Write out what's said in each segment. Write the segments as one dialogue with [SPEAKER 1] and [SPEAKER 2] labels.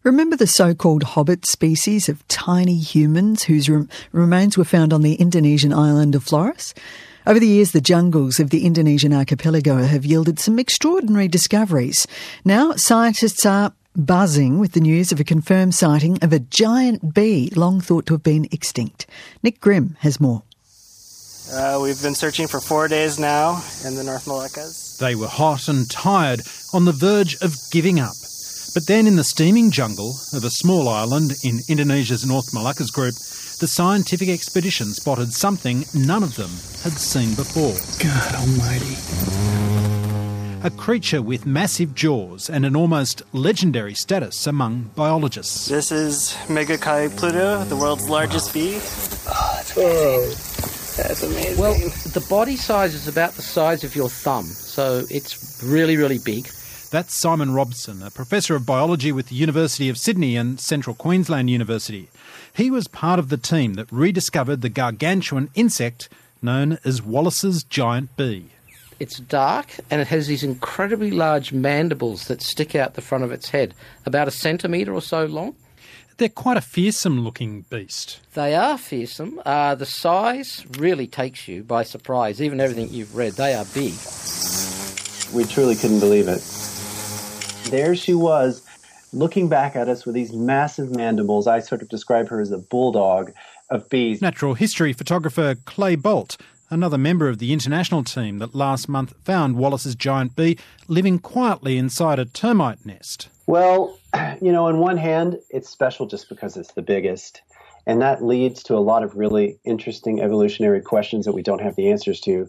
[SPEAKER 1] Remember the so-called hobbit species of tiny humans whose remains were found on the Indonesian island of Flores? Over the years, the jungles of the Indonesian archipelago have yielded some extraordinary discoveries. Now, scientists are buzzing with the news of a confirmed sighting of a giant bee long thought to have been extinct. Nick Grimm has more.
[SPEAKER 2] We've been searching for 4 days now in the North Moluccas.
[SPEAKER 3] They were hot and tired, on the verge of giving up. But then in the steaming jungle of a small island in Indonesia's North Moluccas group, the scientific expedition spotted something none of them had seen before.
[SPEAKER 4] God almighty.
[SPEAKER 3] A creature with massive jaws and an almost legendary status among biologists.
[SPEAKER 2] This is Megachai Pluto, the world's largest bee.
[SPEAKER 4] Oh, that's amazing.
[SPEAKER 2] That's amazing.
[SPEAKER 5] Well, the body size is about the size of your thumb, so it's really, really big.
[SPEAKER 3] That's Simon Robson, a professor of biology with the University of Sydney and Central Queensland University. He was part of the team that rediscovered the gargantuan insect known as Wallace's giant bee.
[SPEAKER 5] It's dark and it has these incredibly large mandibles that stick out the front of its head, about a centimetre or so long.
[SPEAKER 3] They're quite a fearsome-looking beast.
[SPEAKER 5] They are fearsome. The size really takes you by surprise. Even everything you've read, they are big.
[SPEAKER 6] We truly couldn't believe it. There she was, looking back at us with these massive mandibles. I sort of describe her as a bulldog of bees.
[SPEAKER 3] Natural history photographer Clay Bolt, another member of the international team that last month found Wallace's giant bee living quietly inside a termite nest.
[SPEAKER 6] Well, on one hand, it's special just because it's the biggest. And that leads to a lot of really interesting evolutionary questions that we don't have the answers to.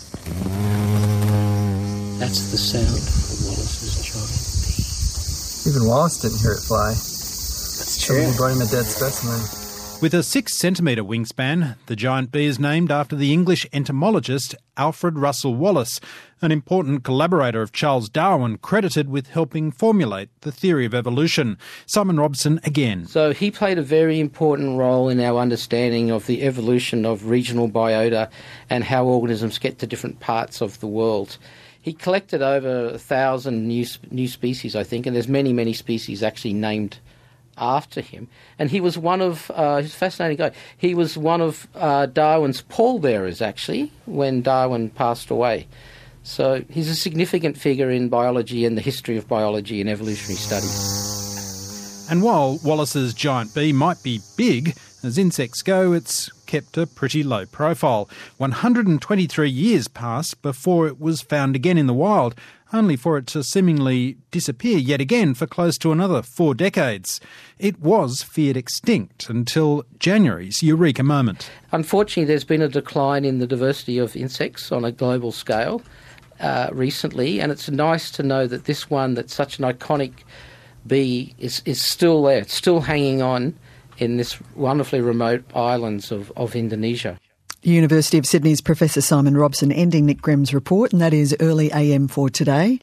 [SPEAKER 5] That's the sound of Wallace's giant bee.
[SPEAKER 4] Even Wallace didn't hear it fly.
[SPEAKER 2] That's true.
[SPEAKER 4] Somebody brought him a dead specimen.
[SPEAKER 3] With a 6-centimetre wingspan, the giant bee is named after the English entomologist Alfred Russel Wallace, an important collaborator of Charles Darwin, credited with helping formulate the theory of evolution. Simon Robson again.
[SPEAKER 5] So he played a very important role in our understanding of the evolution of regional biota and how organisms get to different parts of the world. He collected over 1,000 new species, I think, and there's many, many species actually named after him. And he was one of, he's a fascinating guy, he was one of Darwin's pallbearers, actually, when Darwin passed away. So he's a significant figure in biology and the history of biology and evolutionary studies.
[SPEAKER 3] And while Wallace's giant bee might be big, as insects go, it's kept a pretty low profile. 123 years passed before it was found again in the wild, only for it to seemingly disappear yet again for close to another 4 decades. It was feared extinct until January's eureka moment.
[SPEAKER 5] Unfortunately, there's been a decline in the diversity of insects on a global scale recently, and it's nice to know that this one, that's such an iconic bee, is still there. It's still hanging on in this wonderfully remote islands of Indonesia.
[SPEAKER 1] University of Sydney's Professor Simon Robson ending Nick Grimm's report, and that is Early AM for today.